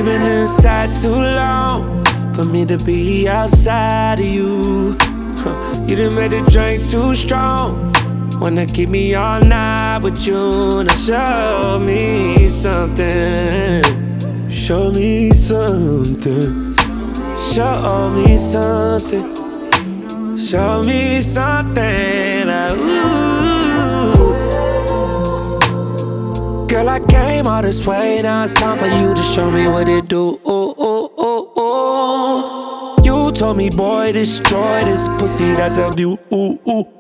been inside too long for me to be outside of you. You done made the drink too strong. Wanna keep me all night with you. Now show me something. Show me something. Show me something. Show me something. Ooh. Girl, I came all this way. Now it's time for you to show me what it do. Ooh, ooh, ooh, ooh. You told me, boy, destroy this pussy that's a view. Ooh, ooh.